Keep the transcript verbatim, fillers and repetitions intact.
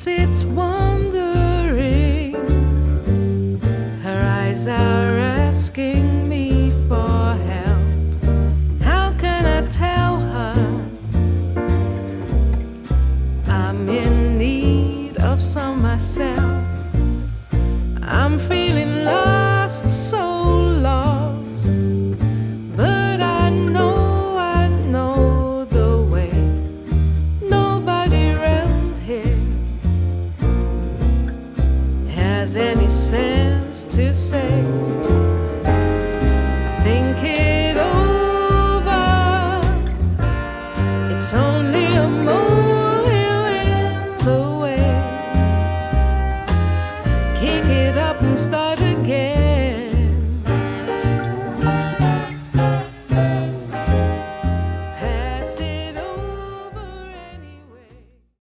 sits wondering. Her eyes are asking me for help. How can I tell her I'm in need of some myself? I'm feeling lost, so lost, but I know, I know the way. Nobody around here has any sense to say, think it over. It's only a molehill in the way. Kick it up and start